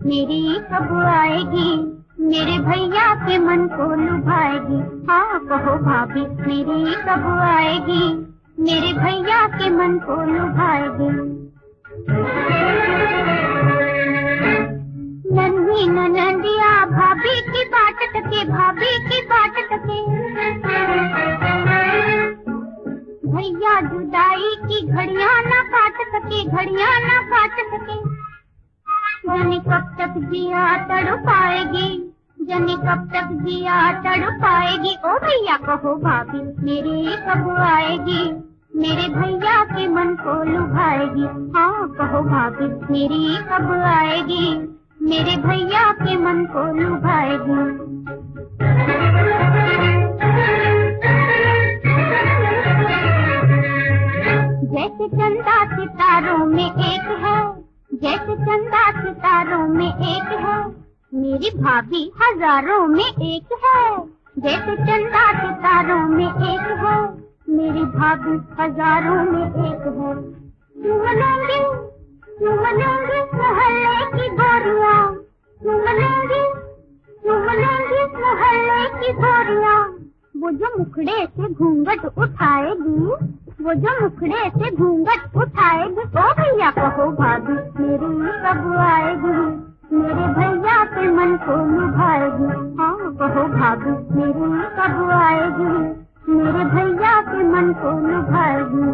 मेरी कब आएगी, मेरे भैया के मन को लुभाएगी। हाँ कहो भाभी, मेरी कब आएगी, मेरे भैया के मन को लुभाएगी। नन्ही ननदिया भाभी की बाट टके, भाभी की बाट टके। भैया जुदाई की घड़ियां ना काट सके, घड़ियां ना काट सके। जाने कब तक जिया तड़पाएगी, जाने कब तक जिया तड़पाएगी। ओ भैया कहो भाभी, मेरी कब आएगी, मेरे भैया के मन को लुभाएगी। हाँ कहो भाभी, मेरी कब आएगी, मेरे भैया के मन को लुभाएगी। जैसे चंदा सितारों में एक है, जैसे चंदा सितारों में एक है, मेरी भाभी हजारों में एक है। जैसे चंदा सितारों में एक है, मेरी भाभी हजारों में एक है। चूम लूंगी मोहल्ले की गोरियां, चूम लूंगी मोहल्ले की गोरियां। वो जो मुखड़े से घूंघट उठाएगी, वो जो मुखड़े से घूंघट उठाएगी। ओ भैया कहो भाभी, मेरी कब आएगी, मेरे भैया के मन को लुभाएगी। हाँ कहो भाभी, मेरी कब आएगी, मेरे भैया के मन को लुभाएगी।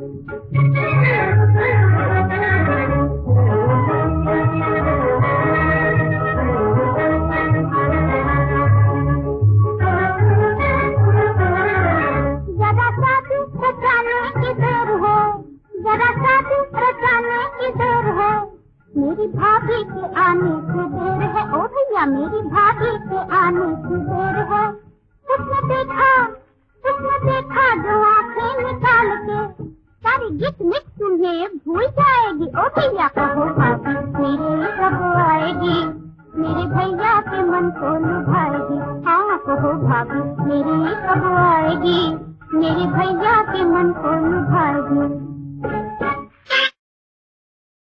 जरा सा भी रचाने की देर है, जरा सा भी रचाने की देर है, मेरी भाभी के आने की देर है। ओ भैया, मेरी भाभी के आने की देर है। उसने देखा जो आंखें निकाल के, सारी गिट मिट तुम्हें भूल जाएगी। ओ भैया कहो भाभी, मेरी कब आएगी, मेरे भैया के मन को लुभाएगी। हाँ कहो भाभी, मेरी कब आएगी, मेरे भैया के मन को लुभाएगी।